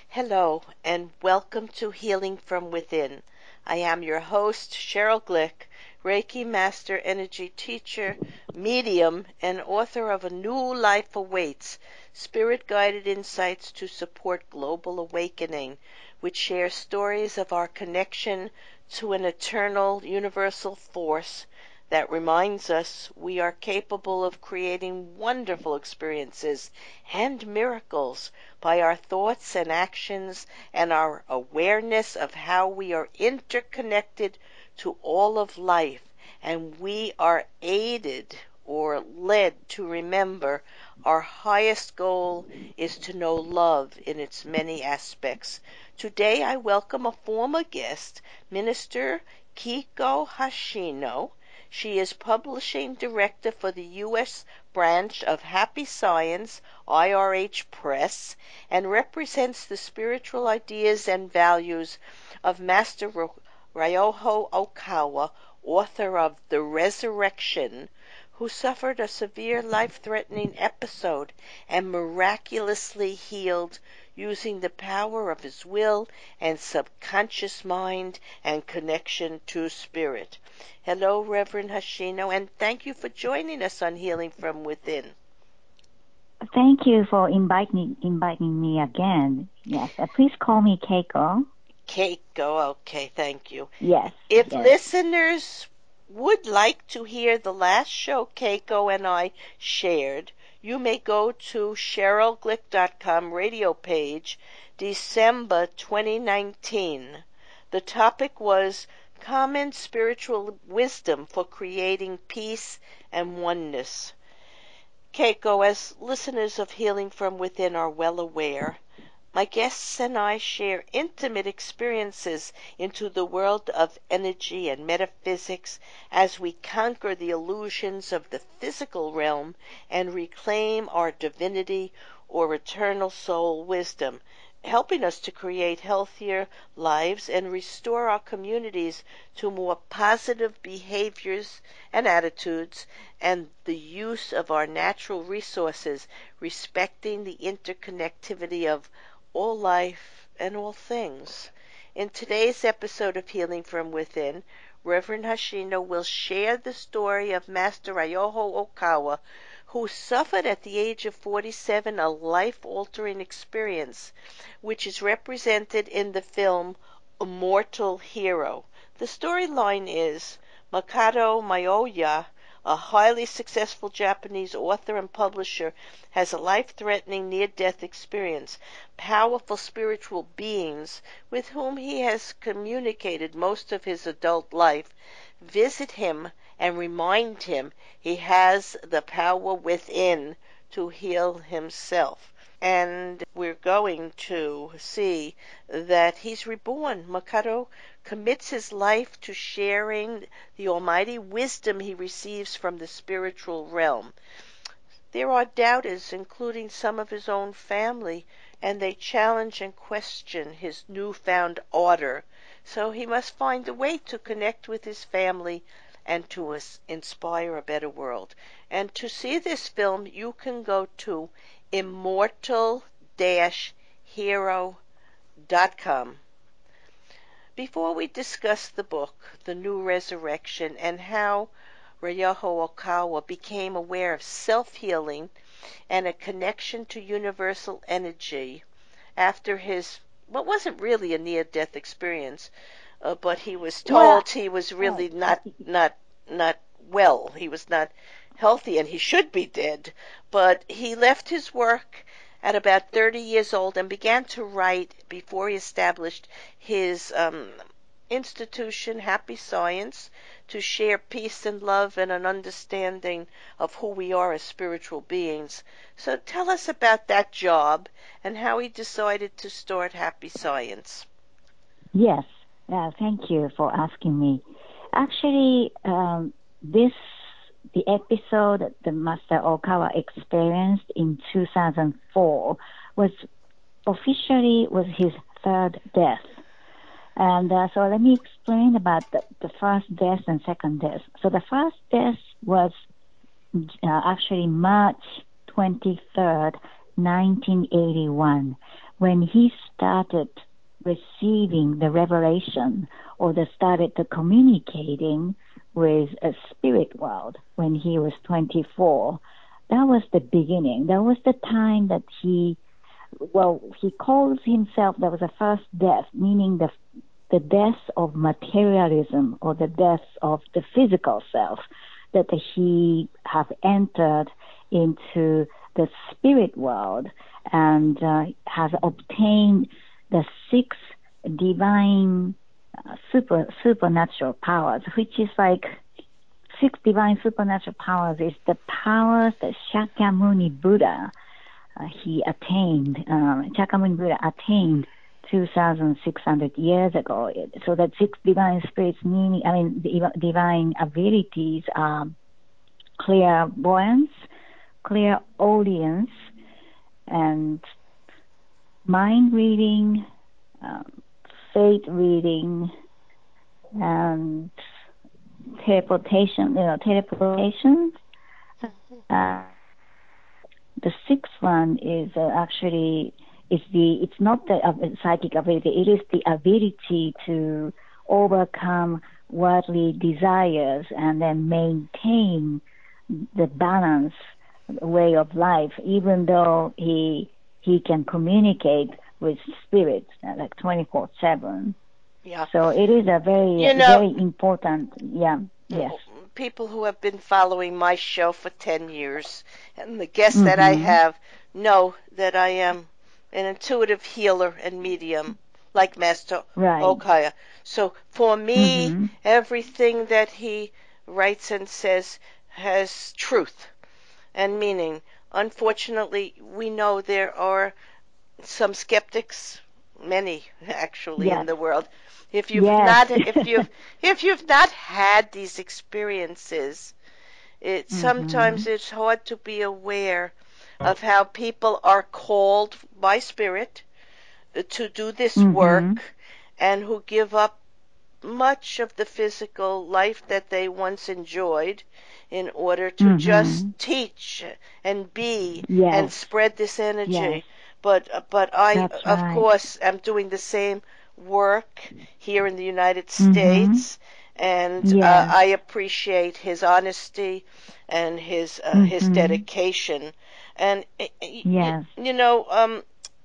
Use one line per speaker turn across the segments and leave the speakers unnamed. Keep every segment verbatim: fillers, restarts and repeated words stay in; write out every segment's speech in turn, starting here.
Hello, and welcome to Healing from Within. I am your host, Cheryl Glick, Reiki Master Energy Teacher, Medium, and author of A New Life Awaits, Spirit-Guided Insights to Support Global Awakening, which shares stories of our connection to an eternal, universal force that reminds us we are capable of creating wonderful experiences and miracles by our thoughts and actions and our awareness of how we are interconnected to all of life, and we are aided or led to remember our highest goal is to know love in its many aspects. Today I welcome a former guest, Minister Keiko Hashino. She is Publishing Director for the U S branch of Happy Science, I R H Press, and represents the spiritual ideas and values of Master Ryoho Okawa, author of The Resurrection, who suffered a severe life-threatening episode and miraculously healed using the power of his will and subconscious mind and connection to spirit. Hello, Reverend Hashino, and thank you for joining us on Healing from Within.
Thank you for inviting inviting me again. Yes, uh, please call me Keiko.
Keiko, okay, thank you.
Yes.
If
yes.
listeners would like to hear the last show Keiko and I shared, you may go to cheryl glick dot com radio page, December twenty nineteen. The topic was Common Spiritual Wisdom for Creating Peace and Oneness. Keiko, as listeners of Healing from Within are well aware, my guests and I share intimate experiences into the world of energy and metaphysics as we conquer the illusions of the physical realm and reclaim our divinity or eternal soul wisdom, helping us to create healthier lives and restore our communities to more positive behaviors and attitudes and the use of our natural resources, respecting the interconnectivity of all life and all things. In today's episode of Healing from Within, Reverend Hashino will share the story of Master Ryoho Okawa, who suffered at the age of forty-seven a life-altering experience, which is represented in the film Immortal Hero. The storyline is Makoto Mioya, a highly successful Japanese author and publisher, has a life-threatening near-death experience. Powerful spiritual beings with whom he has communicated most of his adult life visit him and remind him he has the power within to heal himself. And we're going to see that he's reborn. Makoto commits his life to sharing the almighty wisdom he receives from the spiritual realm. There are doubters, including some of his own family, and they challenge and question his newfound order. So he must find a way to connect with his family and to inspire a better world. And to see this film, you can go to immortal hero dot com. Before we discuss the book, The New Resurrection, and how Ryoho Okawa became aware of self-healing and a connection to universal energy after his, what wasn't really a near-death experience, uh, but he was told well, he was really not, not, not well. He was not healthy, and he should be dead. But he left his work at about thirty years old and began to write before he established his um, institution, Happy Science, to share peace and love and an understanding of who we are as spiritual beings. So tell us about that job and how he decided to start Happy Science.
Yes, uh, thank you for asking me. Actually, um, this the episode the Master Okawa experienced in two thousand four was officially was his third death. And uh, so let me explain about the, the first death and second death. So the first death was uh, actually March twenty-third, nineteen eighty-one, when he started receiving the revelation or the started the communicating with a spirit world when he was twenty-four. That was the beginning. That was the time that he, well, he calls himself, that was the first death, meaning the the death of materialism or the death of the physical self, that he have entered into the spirit world and uh, has obtained the six divine uh, super supernatural powers, which is like six divine supernatural powers is the powers that Shakyamuni Buddha uh, he attained. Um, Shakyamuni Buddha attained two thousand six hundred years ago. So that six divine spirits meaning, I mean, the divine abilities are clairvoyance, clairaudience, and mind reading, um, fate reading, and teleportation, you know, teleportation. Uh, the sixth one is uh, actually, is the, it's not the uh, psychic ability, it is the ability to overcome worldly desires and then maintain the balance way of life, even though he he can communicate with spirits uh, like twenty-four seven.
Yeah.
So it is a very,
you know,
very important, yeah, yes.
People who have been following my show for ten years and the guests
Mm-hmm.
that I have know that I am an intuitive healer and medium like Master
Right.
Okaya. So for me,
Mm-hmm.
everything that he writes and says has truth and meaning. Unfortunately, we know there are some skeptics, many actually,
Yes.
in the world. If you've
Yes.
not, if you've, if you've not had these experiences, it
Mm-hmm.
sometimes it's hard to be aware of how people are called by spirit to do this
Mm-hmm.
work, and who give up much of the physical life that they once enjoyed in order to
Mm-hmm.
just teach and be
Yes.
and spread this energy.
Yes.
But but I,
That's
of
right.
course, am doing the same work here in the United
Mm-hmm.
States, and
Yes.
uh, I appreciate his honesty and his uh,
Mm-hmm.
his dedication. And y- y-
Yes.
you know, um,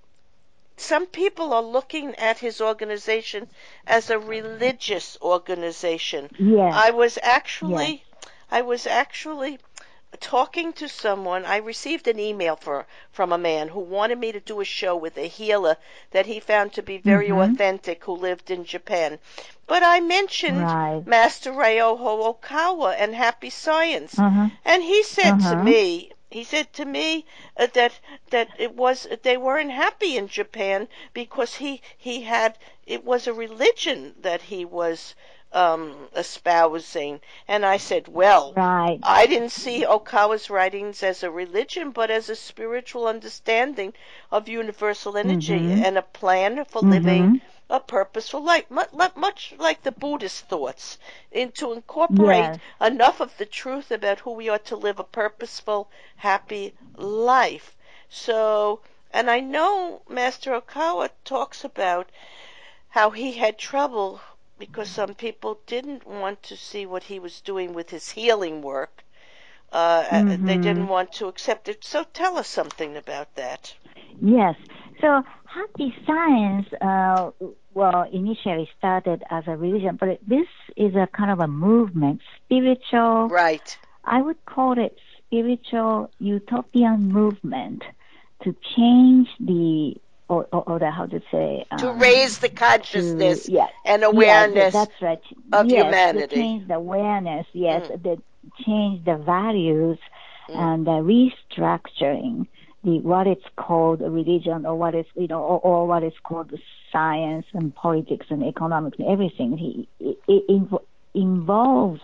some people are looking at his organization as a religious organization.
Yes.
I was actually,
Yes.
I was actually talking to someone. I received an email for, from a man who wanted me to do a show with a healer that he found to be very
Mm-hmm.
authentic, who lived in Japan. But I mentioned
Right.
Master Ryoho Okawa and Happy Science,
Uh-huh.
and he said to
Uh-huh.
me, he said to me uh, that that it was they weren't happy in Japan because he he had it was a religion that he was um, espousing. And I said, well,
Right.
I didn't see Okawa's writings as a religion, but as a spiritual understanding of universal energy
Mm-hmm.
and a plan for
Mm-hmm.
living a purposeful life, much like the Buddhist thoughts, and to incorporate
Yes.
enough of the truth about who we are to live a purposeful, happy life. So, and I know Master Okawa talks about how he had trouble because some people didn't want to see what he was doing with his healing work. Uh,
Mm-hmm.
They didn't want to accept it. So tell us something about that.
Yes. So Happy Science, uh, well, initially started as a religion, but this is a kind of a movement, spiritual.
Right.
I would call it spiritual utopian movement to change the, or, or, or the, how to say, um,
to raise the consciousness
to, yeah,
and awareness
yes, that's right.
of
yes,
humanity.
To change the awareness, yes,
Mm.
the change the values
Mm.
and the restructuring the what it's called a religion or what is you know or, or what is called science and politics and economics and everything. He it, it inv- involves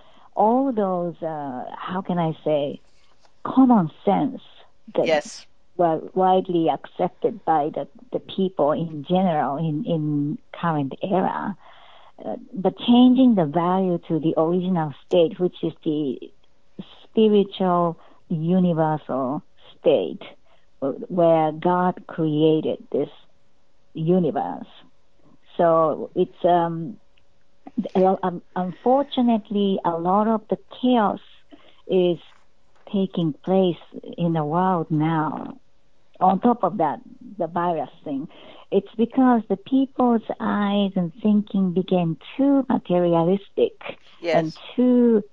all those uh, how can I say common sense that
Yes.
were widely accepted by the, the people in general in, in current era. Uh, but changing the value to the original state, which is the spiritual universal state, where God created this universe. So it's um, um, unfortunately a lot of the chaos is taking place in the world now. On top of that, the virus thing, it's because the people's eyes and thinking became too materialistic
Yes.
and too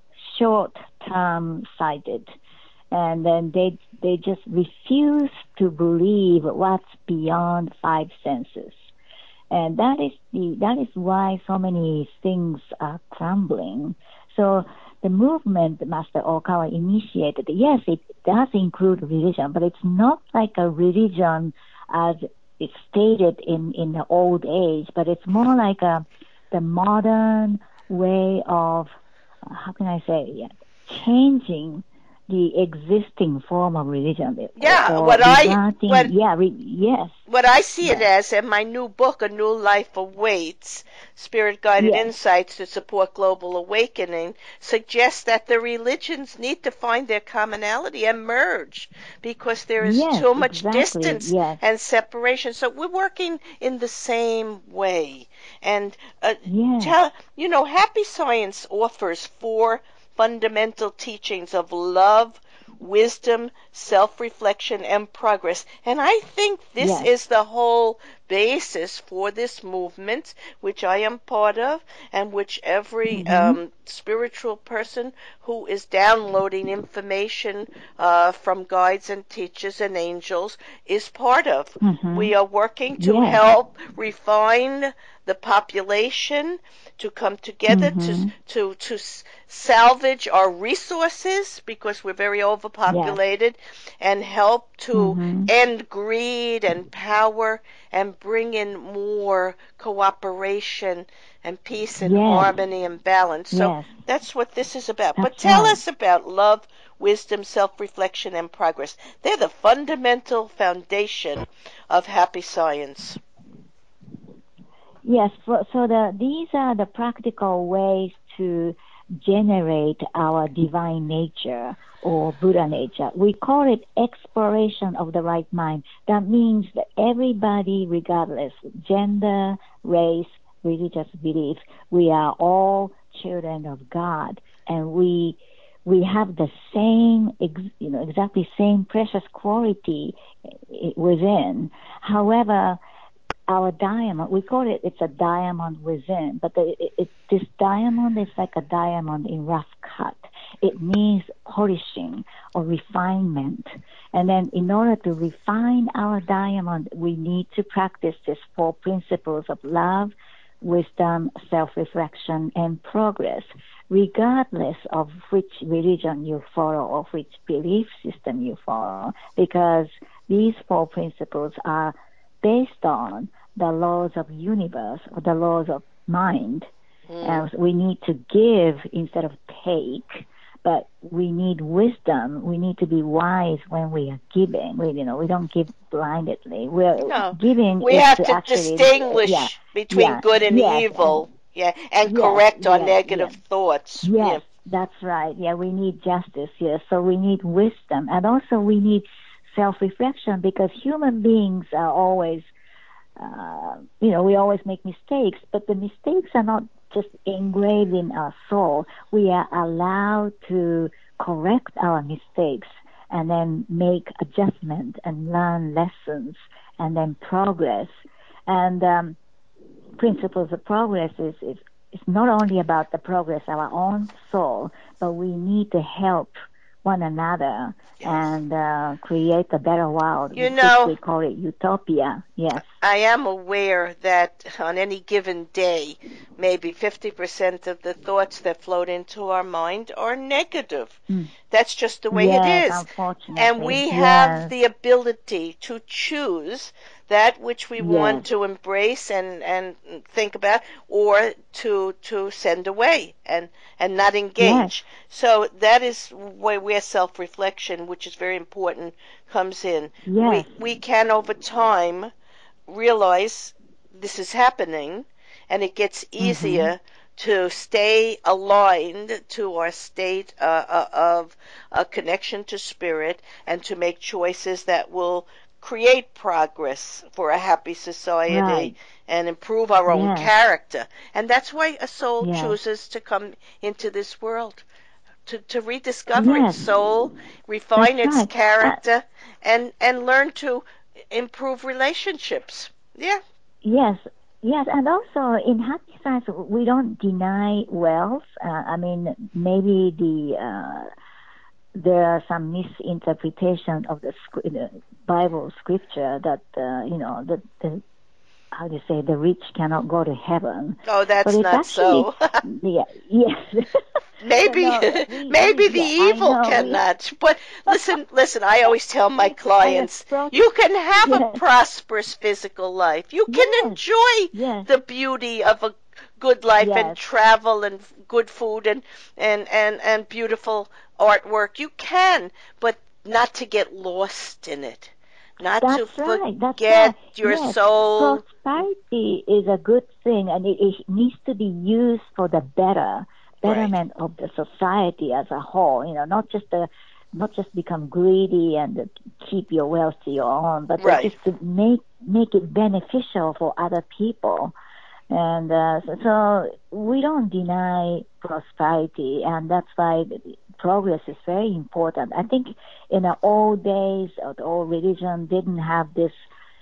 short-term sighted. And then they they just refuse to believe what's beyond five senses. And that is the that is why so many things are crumbling. So the movement Master Okawa initiated, yes, it does include religion, but it's not like a religion as it's stated in, in the old age, but it's more like a the modern way of, uh, how can I say, yeah, changing the existing form of religion.
Yeah,
or
what I
regarding-
what
yeah, re, yes.
what I see it
Yes.
as in my new book, A New Life Awaits, Spirit Guided
Yes.
Insights to Support Global Awakening, suggests that the religions need to find their commonality and merge because there is
Yes,
too much
exactly,
distance
yes.
and separation. So we're working in the same way. And uh,
Yes.
tell, you know, Happy Science offers four fundamental teachings of love, wisdom, self-reflection, and progress. And I think this
Yes.
is the whole basis for this movement, which I am part of, and which every
Mhm.
um, spiritual person who is downloading information uh, from guides and teachers and angels is part of.
Mhm.
We are working to
Yes.
help refine the population to come together
Mhm.
to to to s- salvage our resources because we're very overpopulated and help to
Mhm.
end greed and power and bring in more cooperation and peace and
Yes.
harmony and balance. So
Yes.
that's what this is about. But
That's
tell
right.
us about love, wisdom, self-reflection, and progress. They're the fundamental foundation of Happy Science.
Yes, so, so the, these are the practical ways to generate our divine nature or Buddha nature. We call it exploration of the right mind. That means that everybody, regardless gender, race, religious belief, we are all children of God, and we we have the same, ex- you know, exactly same precious quality within. However, our diamond, we call it, it's a diamond within, but the, it, it, this diamond is like a diamond in rough cut. It needs polishing or refinement. And then in order to refine our diamond, we need to practice these four principles of love, wisdom, self-reflection, and progress, regardless of which religion you follow or which belief system you follow, because these four principles are based on the laws of universe or the laws of mind.
Mm.
And we need to give instead of take, but we need wisdom. We need to be wise when we are giving. We, you know, we don't give blindly. We're
No,
giving
we
is
have
to
to
actually,
distinguish
yeah,
between
yeah,
good and
yes,
evil,
and
yeah, and
yes,
correct our
yes,
negative
yes.
thoughts.
Yes,
Yeah.
that's right. Yeah, we need justice. Yes, so we need wisdom, and also we need self-reflection, because human beings are always, uh, you know, we always make mistakes, but the mistakes are not just engraved in our soul. We are allowed to correct our mistakes and then make adjustment and learn lessons and then progress. And um, principles of progress is, is, is not only about the progress of our own soul, but we need to help one another and uh, create a better world,
You
which
know,
we call it utopia. Yes.
I am aware that on any given day, maybe fifty percent of the thoughts that float into our mind are negative.
Mm.
That's just the way
Yes,
it is.
unfortunately.
And we
Yes.
have the ability to choose that which we
Yes.
want to embrace and, and think about, or to to send away and, and not engage.
Yes.
So that is where, where self-reflection, which is very important, comes in.
Yes.
We, we can, over time, realize this is happening, and it gets easier mm-hmm. to stay aligned to our state uh, uh, of a connection to spirit and to make choices that will create progress for a happy society
Right.
and improve our own
Yes.
character. And that's why a soul
Yes.
chooses to come into this world, to, to rediscover
Yes.
its soul, refine
That's
its
right.
character, and, and learn to improve relationships. Yeah.
Yes, yes, and also in happy science, we don't deny wealth. Uh, I mean, maybe the uh, there are some misinterpretation of the, sc- the Bible scripture that uh, you know that the how do you say the rich cannot go to heaven.
Oh, that's
But it's
not
actually,
so.
yeah, yes.
Maybe,
No, no, we,
maybe
we,
the
yeah, I
evil
know. We,
cannot. But listen, listen, I always tell my
I
clients,
approach,
you can have a
yes,
prosperous physical life. You can
yes,
enjoy
yes,
the beauty of a good life and
yes.
travel and good food and, and, and, and beautiful artwork. You can, but not to get lost in it. Not to
That's right. That's
forget
right.
your
Yes,
soul.
prosperity is a good thing, and it, it needs to be used for the better
Right.
betterment of the society as a whole. You know, not just the not just become greedy and keep your wealth to your own, but
Right.
just to make make it beneficial for other people. And uh, so, so we don't deny prosperity, and that's why progress is very important. I think in the old days, or the old religion didn't have this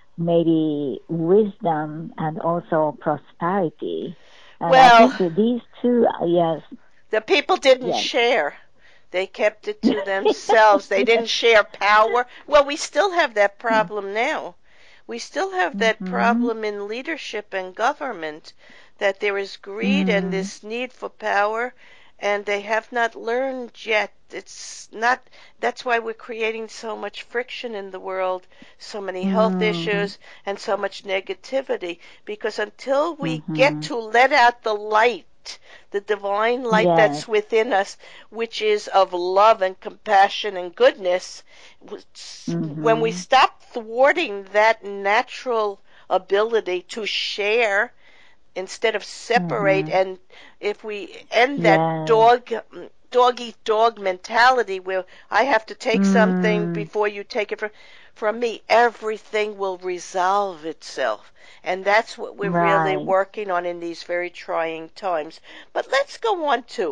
maybe wisdom and also prosperity. And I
Well,
think that these two, uh, yes,
the people didn't
yes.
share. They kept it to themselves. They didn't share power. Well, we still have that problem now. We still have that
Mm-hmm.
problem in leadership and government, that there is greed
Mm.
and this need for power, and they have not learned yet. It's not, that's why we're creating so much friction in the world, so many health
Mm.
issues, and so much negativity, because until we
Mm-hmm.
get to let out the light, the divine light
Yes.
that's within us, which is of love and compassion and goodness,
Mm-hmm.
when we stop thwarting that natural ability to share instead of separate,
Mm-hmm.
and if we end that
Yes.
dog dog eat dog mentality where I have to take something
Mm.
before you take it from from me, everything will resolve itself. And that's what we're really
Right.
working on in these very trying times. But let's go on to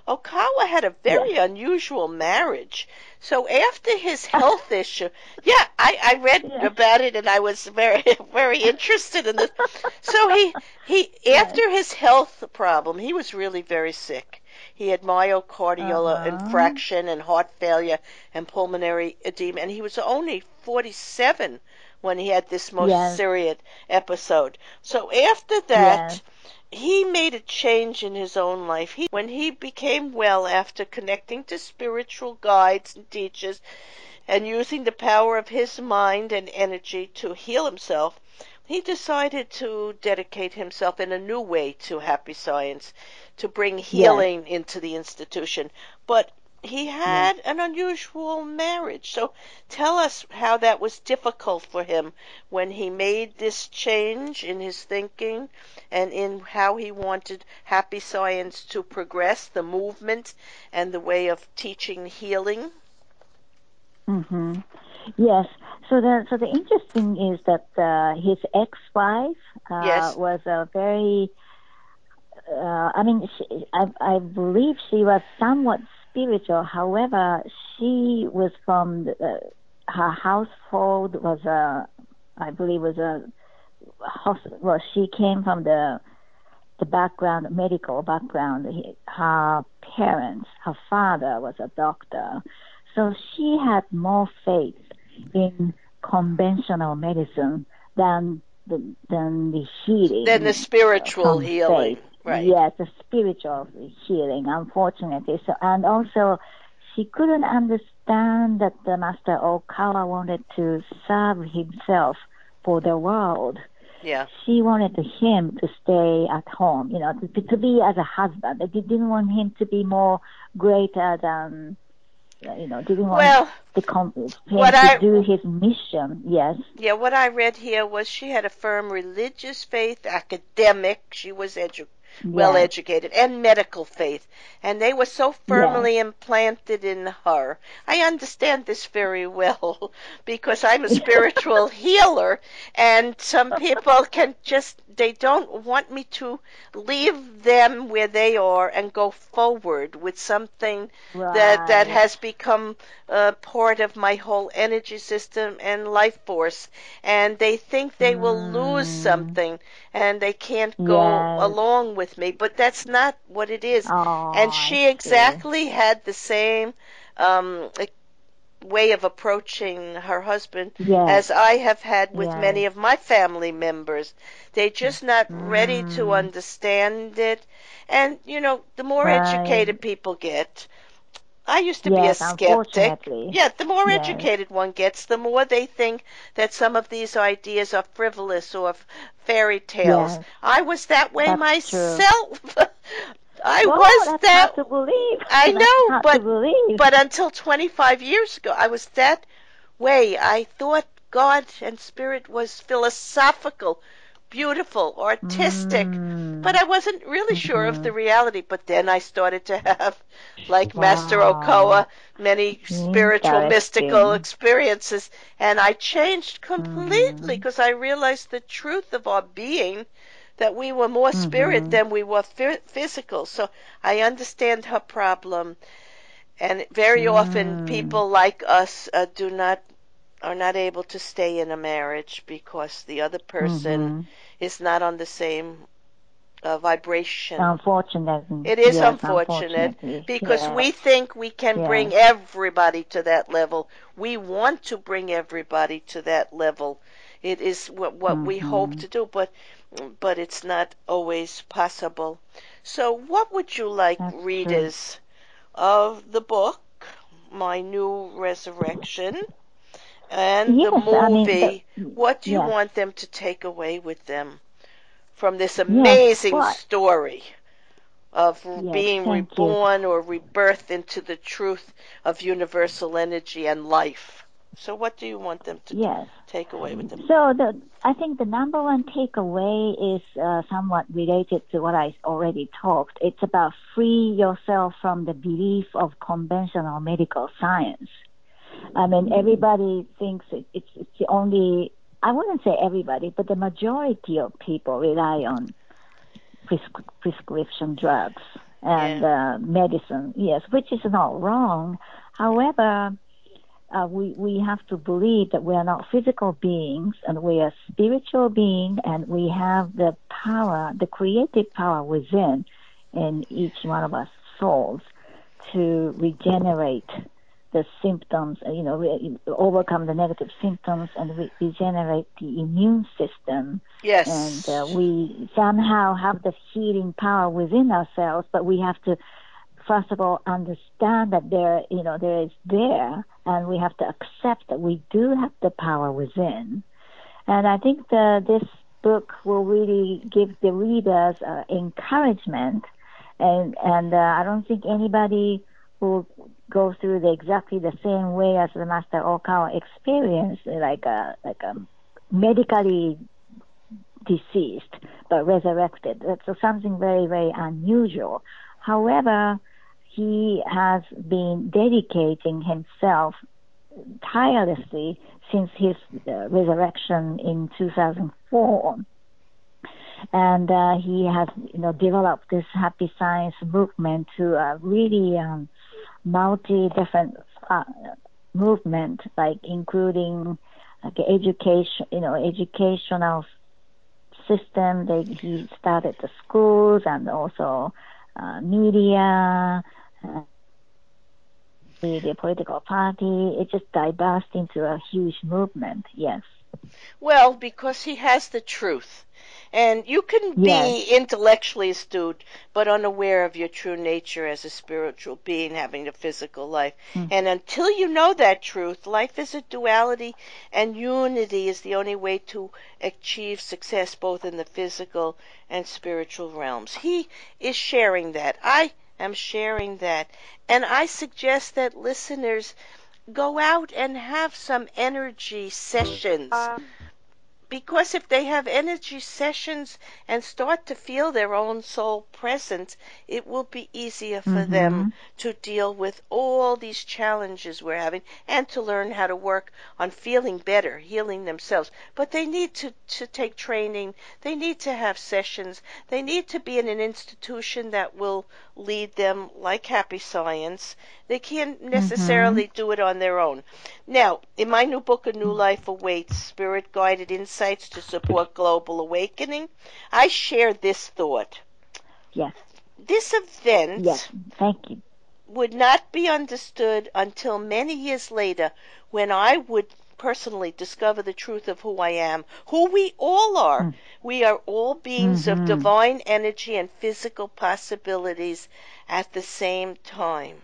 Okawa had a very
Yes.
unusual marriage. So after his health issue, yeah, I, I read
Yes.
about it and I was very very interested in this. So he he
Yes.
after his health problem, he was really very sick. He had myocardial
Uh-huh.
infarction and heart failure and pulmonary edema, and he was only forty-seven when he had this most
Yes.
serious episode. So after that,
Yes.
he made a change in his own life. He, when he became well after connecting to spiritual guides and teachers and using the power of his mind and energy to heal himself, he decided to dedicate himself in a new way to happy science, to bring healing
Yes.
into the institution. But he had
Yes.
an unusual marriage. So tell us how that was difficult for him when he made this change in his thinking and in how he wanted happy science to progress, the movement and the way of teaching healing.
Mm-hmm. Yes. So the so the interesting is that uh, his ex-wife uh,
Yes.
was a very. Uh, I mean, she, I I believe she was somewhat spiritual. However, she was from the, uh, her household was a, I believe was a, hos- well, she came from the the background, medical background. He, her parents, her father was a doctor, so she had more faith in conventional medicine than the, than the healing.
Then the spiritual
from
healing,
faith.
right?
Yes, the spiritual healing, unfortunately. So, and also, she couldn't understand that the Master Okawa wanted to serve himself for the world.
Yeah.
She wanted him to stay at home, you know, to, to be as a husband. They didn't want him to be more greater than, you know, didn't want
Well,
the com- him
what
to
I
do his mission. Yes.
yeah, what I read here was she had a firm religious faith, academic. She was edu- well
Yes.
educated, and medical faith. And they were so firmly
Yes.
implanted in her. I understand this very well because I'm a spiritual healer, and some people can just, they don't want me to leave them where they are and go forward with something that that
Right.
has become a part of my whole energy system and life force, and they think they will lose
Mm.
something and they can't go
Yes.
along with me, but that's not what it is.
Oh,
And
I
she
see.
exactly had the same um, way of approaching her husband
Yes.
as I have had with
Yes.
many of my family members. They're just not ready to
Mm.
understand it. And, you know, the more
Right.
educated people get, I used to be a
Yes,
skeptic.
unfortunately.
Yeah, the more
Yes.
educated one gets, the more they think that some of these ideas are frivolous or fairy tales.
Yes.
I was that way
That's true.
myself. I
Oh,
was
that's
that.
hard to believe.
I
That's
know,
hard to
but
believe.
but until twenty-five years ago, I was that way. I thought God and Spirit was philosophical, beautiful, artistic, but
Mm.
I wasn't really sure of
Mm-hmm.
the reality. But then I started to have, like Master
Wow.
Okoa, many spiritual, mystical
Interesting.
experiences, and I changed completely
Mm-hmm.
because I realized the truth of our being, that we were more spirit
Mm-hmm.
than we were physical. So I understand her problem, and very often
Mm.
people like us uh, do not are not able to stay in a marriage because the other person
Mm-hmm.
is not on the same uh, vibration.
Unfortunately.
It is
Yes,
unfortunate
unfortunately.
because
Yes.
we think we can
Yes.
bring everybody to that level. We want to bring everybody to that level. It is what, what we hope
Mm-hmm.
to do, but but it's not always possible. So, what would you like
That's true.
readers of the book, My New Resurrection, and the
Yes, I mean the
movie, what do you
yes.
want them to take away with them from this
Yes.
amazing
Well,
story of
yes,
being
thank you.
reborn or rebirthed into the truth of universal energy and life? So, what do you want them to
Yes.
take away with them?
So the I think the number one takeaway is uh, somewhat related to what I already talked. It's about free yourself from the belief of conventional medical science. I mean, everybody thinks it, it's it's the only. I wouldn't say everybody, but the majority of people rely on pres- prescription drugs and
Yeah.
uh, medicine. Yes, which is not wrong. However, uh, we we have to believe that we are not physical beings and we are spiritual beings, and we have the power, the creative power within in each one of us souls to regenerate the symptoms, you know, re- overcome the negative symptoms and re- regenerate the immune system. And uh,
Yes.
we somehow have the healing power within ourselves, but we have to first of all understand that there, you know, there is there, and we have to accept that we do have the power within. And I think the, this book will really give the readers uh, encouragement, and and uh, I don't think anybody will go through the exactly the same way as the Master Okawa experienced, like a like a medically deceased but resurrected. That's something very very unusual. However, he has been dedicating himself tirelessly since his uh, resurrection in two thousand four, and uh, he has, you know, developed this happy science movement to a really um, multi different uh, movement, like including like education, you know, educational system. They, he started the schools and also uh, media. Uh, the, the political party, it just diverged into a huge movement. Yes.
Well, because he has the truth. And you can
Yes.
be intellectually astute, but unaware of your true nature as a spiritual being having a physical life.
Mm.
And until you know that truth, life is a duality, and unity is the only way to achieve success both in the physical and spiritual realms. He is sharing that. I am sharing that. And I suggest that listeners go out and have some energy sessions. Because if they have energy sessions and start to feel their own soul presence, it will be easier for them
Mm-hmm.
to deal with all these challenges we're having and to learn how to work on feeling better, healing themselves. But they need to, to take training. They need to have sessions. They need to be in an institution that will lead them, like Happy Science. They can't
Mm-hmm.
necessarily do it on their own. Now, in my new book, A New Life Awaits, Spirit Guided Insights to Support Global Awakening, I share this thought.
Yes.
This
Yes.
event
Thank you.
would not be understood until many years later when I would personally discover the truth of who I am, who we all are. We are all beings of
Mm-hmm.
divine energy and physical possibilities at the same time.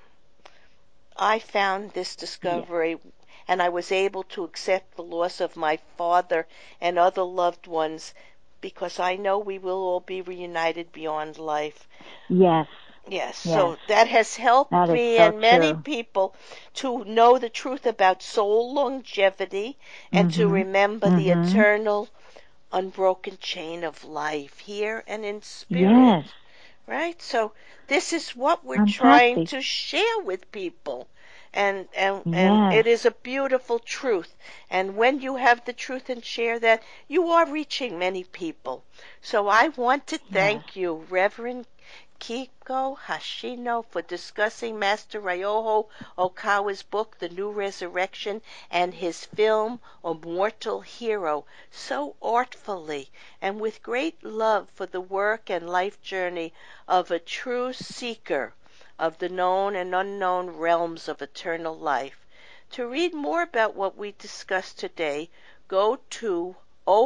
I found this
Yes.
discovery and I was able to accept the loss of my father and other loved ones because I know we will all be reunited beyond life.
Yes.
Yes,
Yes.
so that has helped
That is
me
so
and many
true.
people to know the truth about soul longevity and to
Mm-hmm.
remember the
Mm-hmm.
eternal, unbroken chain of life here and in
Yes.
spirit. Right? So this is what we're trying
Fantastic.
to share with people. And, and and
Yes.
it is a beautiful truth. And when you have the truth and share that, you are reaching many people. So I want to
Yes.
thank you, Reverend Kiko Hashino, for discussing Master Ryoho Okawa's book, The New Resurrection, and his film, Immortal Hero, so artfully and with great love for the work and life journey of a true seeker of the known and unknown realms of eternal life. To read more about what we discussed today, go to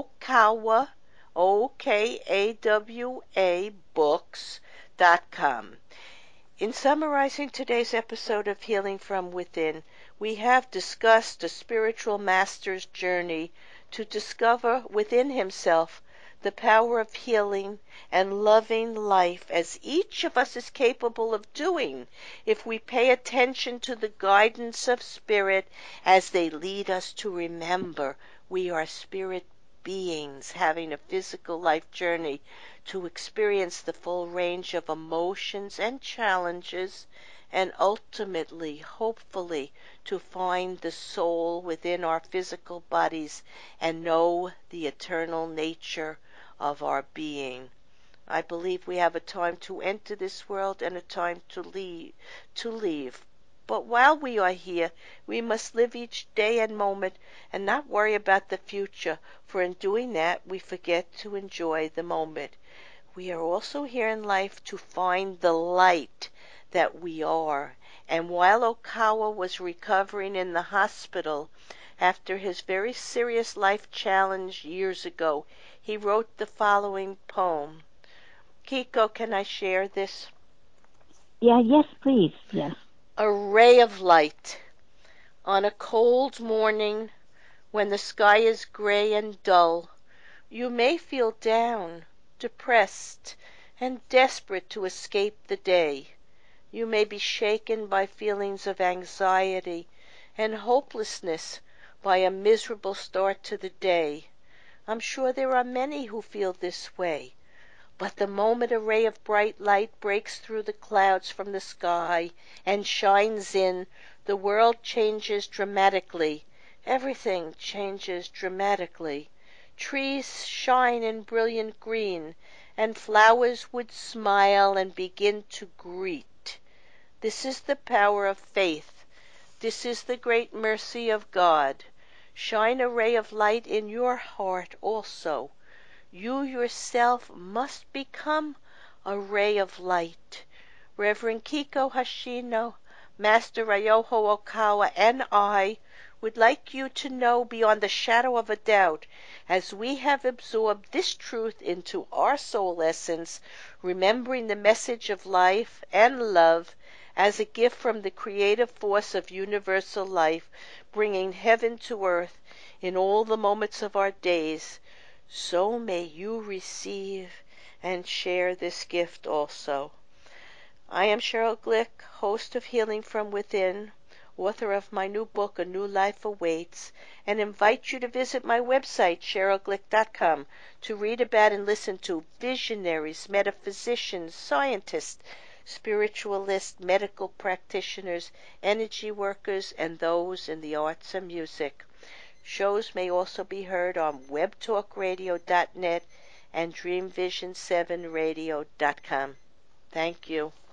Okawa, O K A W A, books dot com. In summarizing today's episode of Healing from Within, we have discussed a spiritual master's journey to discover within himself the power of healing and loving life as each of us is capable of doing if we pay attention to the guidance of spirit as they lead us to remember we are spirit beings having a physical life journey to experience the full range of emotions and challenges, and ultimately, hopefully, to find the soul within our physical bodies and know the eternal nature of our being. I believe we have a time to enter this world and a time to leave, to leave. But while we are here, we must live each day and moment and not worry about the future, for in doing that, we forget to enjoy the moment. We are also here in life to find the light that we are. And while Okawa was recovering in the hospital after his very serious life challenge years ago, he wrote the following poem. Kiko, can I share this?
Yeah. Yes, please. Yes.
A ray of light on a cold morning when the sky is gray and dull. You may feel down, depressed, and desperate to escape the day. You may be shaken by feelings of anxiety and hopelessness by a miserable start to the day. I'm sure there are many who feel this way. But the moment a ray of bright light breaks through the clouds from the sky and shines in, the world changes dramatically. Everything changes dramatically. Trees shine in brilliant green, and flowers would smile and begin to greet. This is the power of faith. This is the great mercy of God. Shine a ray of light in your heart also. You yourself must become a ray of light. Reverend Kiko Hashino, Master Ryoho Okawa, and I would like you to know beyond the shadow of a doubt, as we have absorbed this truth into our soul essence, remembering the message of life and love as a gift from the creative force of universal life, bringing heaven to earth in all the moments of our days, so may you receive and share this gift also. I am Cheryl Glick, host of Healing from Within, author of my new book, A New Life Awaits, and invite you to visit my website, Cheryl Glick dot com, to read about and listen to visionaries, metaphysicians, scientists, spiritualists, medical practitioners, energy workers, and those in the arts and music. Shows may also be heard on web talk radio dot net and dream vision seven radio dot com. Thank you.